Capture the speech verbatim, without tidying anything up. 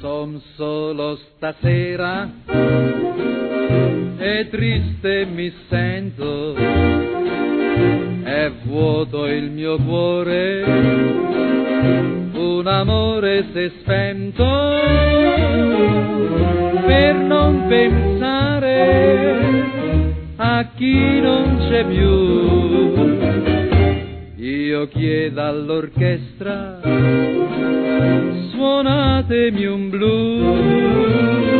Son solo stasera e triste mi sento, è vuoto il mio cuore, un amore s'è spento, per non pensare a chi non c'è più. Io chiedo all'orchestra, suonatemi un blues.